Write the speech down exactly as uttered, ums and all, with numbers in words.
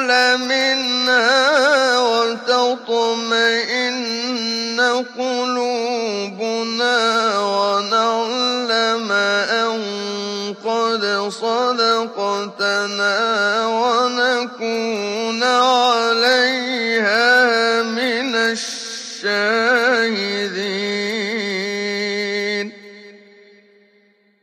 نَأْكُلَ مِنْهَا وَتَطْمَئِنَّ قُلُوبُنَا وَنَعْلَمَ أَن قَدْ صَدَقْتَنَا وَنَكُونَ عَلَيْهَا